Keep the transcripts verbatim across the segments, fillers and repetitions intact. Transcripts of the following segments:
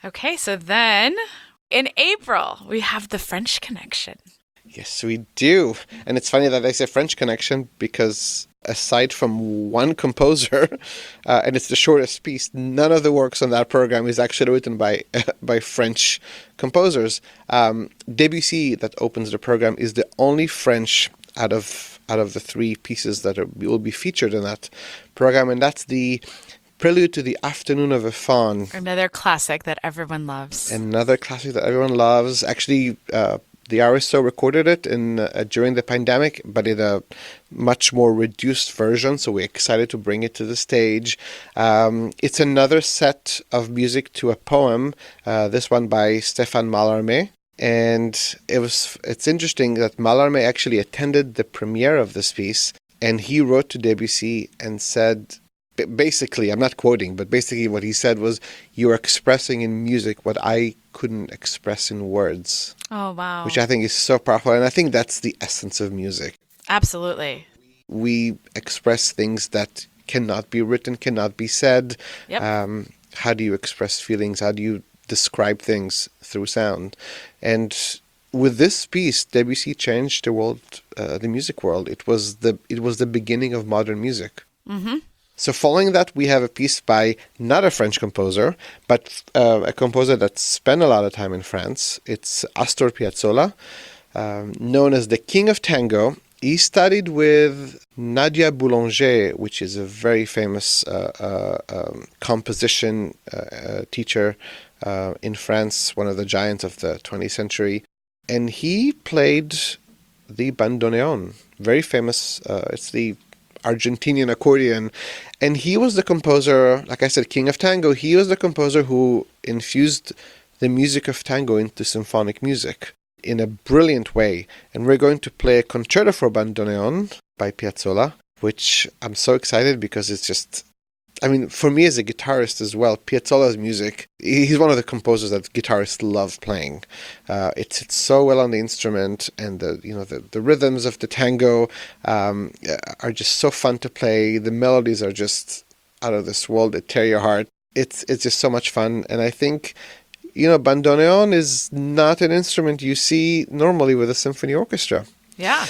Okay, so then in April, we have the French Connection. Yes, we do. And it's funny that I say French Connection because aside from one composer, uh, and it's the shortest piece, none of the works on that program is actually written by by French composers. Um, Debussy, that opens the program, is the only French out of out of the three pieces that are, will be featured in that program, and that's the Prelude to the Afternoon of a Faun. Another classic that everyone loves. Another classic that everyone loves. Actually, uh, the R S O recorded it in uh, during the pandemic, but in a much more reduced version. So we're excited to bring it to the stage. Um, it's another set of music to a poem. Uh, this one by Stéphane Mallarmé. And it was it's interesting that Mallarmé actually attended the premiere of this piece, and he wrote to Debussy and said, basically, I'm not quoting, but basically what he said was, "You're expressing in music what I couldn't express in words." Oh, wow. Which I think is so powerful. And I think that's the essence of music. Absolutely. We express things that cannot be written, cannot be said. Yep. Um, how do you express feelings? How do you describe things through sound? And with this piece, Debussy changed the world, uh, the music world. It was the it was the beginning of modern music. Mm-hmm. So following that, we have a piece by not a French composer, but uh, a composer that spent a lot of time in France. It's Astor Piazzolla, um, known as the King of Tango. He studied with Nadia Boulanger, which is a very famous uh, uh, um, composition uh, uh, teacher uh, in France, one of the giants of the twentieth century. And he played the bandoneon, very famous. Uh, it's the Argentinian accordion. And he was the composer, like I said, King of Tango. He was the composer who infused the music of tango into symphonic music in a brilliant way. And we're going to play a concerto for bandoneon by Piazzolla, which I'm so excited because it's just, I mean, for me as a guitarist as well, Piazzolla's music, he's one of the composers that guitarists love playing. Uh, it sits so well on the instrument, and the you know the, the rhythms of the tango um, are just so fun to play. The melodies are just out of this world. They tear your heart. It's it's just so much fun, and I think, you know, bandoneon is not an instrument you see normally with a symphony orchestra. Yeah.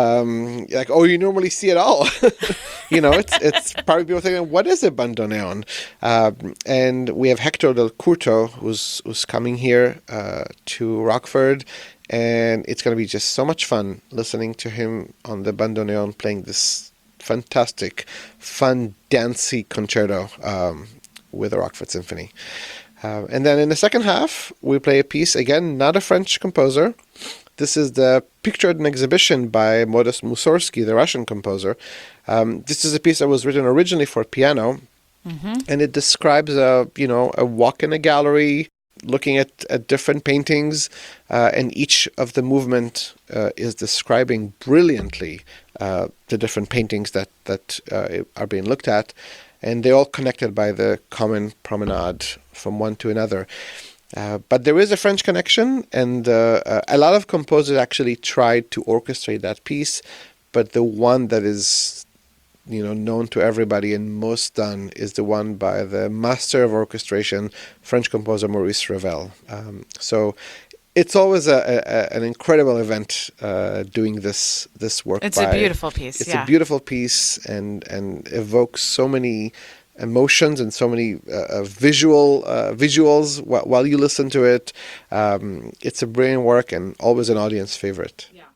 Um, like, oh, you normally see it all. you know, it's it's probably people thinking, what is a bandoneon? Um, and we have Hector Del Curto, who's who's coming here uh, to Rockford, and it's going to be just so much fun listening to him on the bandoneon playing this fantastic, fun, dancey concerto um, with the Rockford Symphony. Uh, and then in the second half, we play a piece, again, not a French composer. This is the Pictured in Exhibition by Modest Mussorgsky, the Russian composer. Um, this is a piece that was written originally for piano, Mm-hmm. and it describes a you know a walk in a gallery, looking at, at different paintings, uh, and each of the movement uh, is describing brilliantly uh, the different paintings that that uh, are being looked at, and they're all connected by the common promenade from one to another. Uh, but there is a French connection, and uh, uh, a lot of composers actually tried to orchestrate that piece, but the one that is, you know, known to everybody and most done is the one by the master of orchestration, French composer Maurice Ravel. Um, so it's always a, a, an incredible event uh, doing this this work. It's by, a beautiful piece. It's yeah. a beautiful piece, and and evokes so many emotions and so many uh, visual uh, visuals while, while you listen to it. Um, it's a brilliant work and always an audience favorite. Yeah.